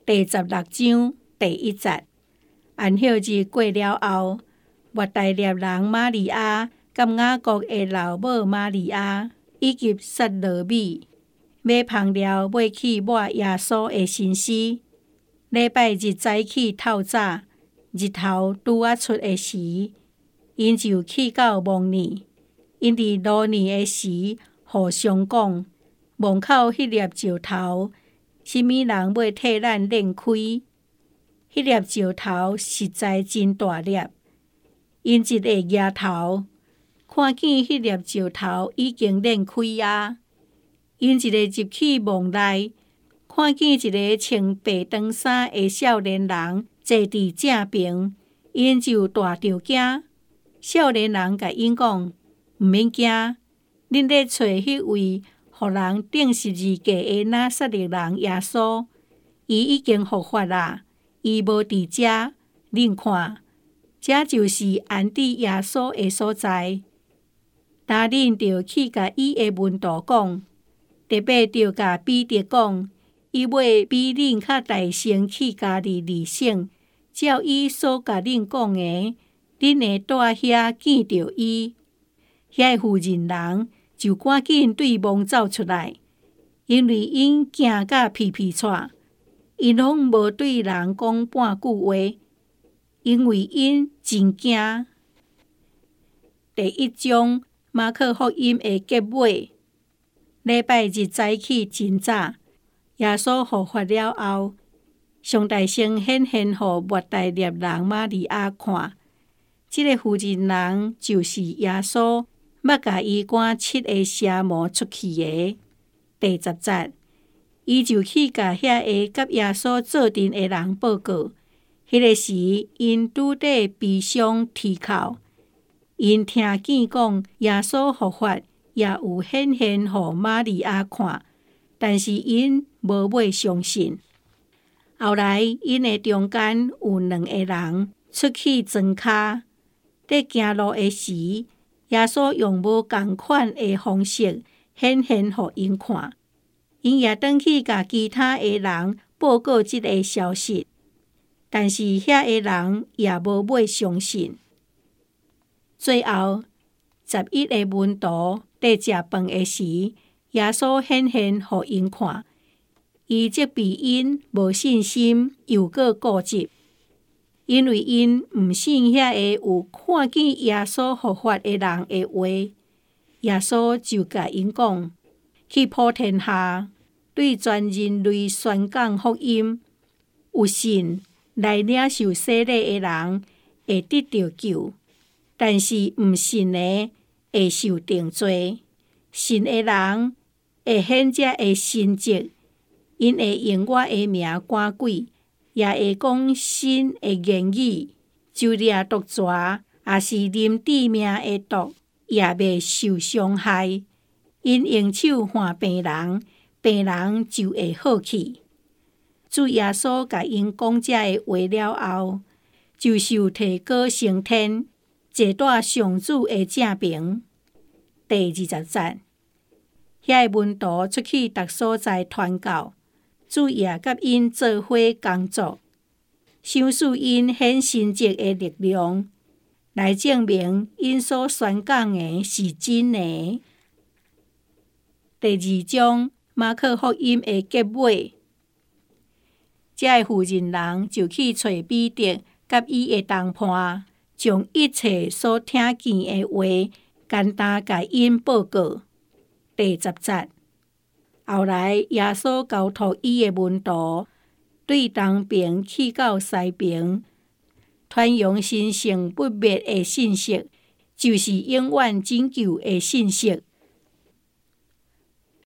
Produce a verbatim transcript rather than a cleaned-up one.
第十六章第一節。安息日過了後，抹大拉人瑪利亞甲雅各的老母瑪利亞以及撒羅米買香料買去抹耶穌的身屍。禮拜日早起透早，日頭拄仔出的時，因就去到墓園。因佇路年的時，互相講，門口迄粒石頭，什麼人要替咱擰開？迄粒石頭實在真大粒。因一個抬頭，看見迄粒石頭已經擰開啊！因一個入去墓內，看見一個穿白長衫的少年人坐佇正邊，因就大着驚。少年人甲因講：毋免驚，恁咧找迄位互人釘十字架的拿撒勒人耶穌，伊已經復活啦，伊無佇遮，恁看，這就是安置耶穌的所在。但恁着去甲伊的門徒講，特別着甲彼得講，伊要比恁較大聲去家己離省，照伊所甲恁講的，恁會住遐見着伊。遐婦人人就趕緊對墓走出來，因為因驚甲皮皮喘，因攏無對人講半句話，因為因真驚。第一章馬可福音的結尾。禮拜日早起真早，耶穌復活了後，上大先顯現予抹大拉人瑪利亞看，這個婦人人就是耶穌。捌甲伊趕七個邪魔出去的。第十節，伊就去甲遐個甲耶穌做陣的人報告。迄、那個時，因拄佇悲傷啼哭，因聽見講耶穌復活，也有顯現予瑪利亞看，但是因無買相信。後來，因的中間有兩個人出去莊腳，佇行路的時，耶穌用無同款的方式顯現予因看，因也轉去甲其他的人報告這個消息，但是遐個人也無買相信。最後，十一個門徒佇食飯的時，耶穌顯現予因看，伊則比因無信心又閣固執。因為因毋信遐個有看見耶穌復活的人的話，耶穌就甲因講：去普天下，對全人類宣講福音，有信來領受洗禮的人會得到救，但是毋信的會受定罪。信的人會顯這個神蹟，因會用我的名趕鬼。也會講新的言語，就掠毒蛇，也是啉致命的毒，也未受傷害。因用手看病人，病人就會好去。主耶穌甲因講這個話了後，就受提高升天，坐在上主的正邊。第二十節，遐個門徒出去逐所在傳教。主也甲因做伙工作，賞賜因顯神蹟的力量，來證明因所宣講的是真的。第二章馬可福音的結尾，這個婦人人就去找彼得甲伊的同伴，將一切所聽見的話簡單甲因報告。第十節。後來，耶穌交託伊的門徒，對東邊去到西邊，傳揚神聖不滅的信息，就是永遠拯救的信息。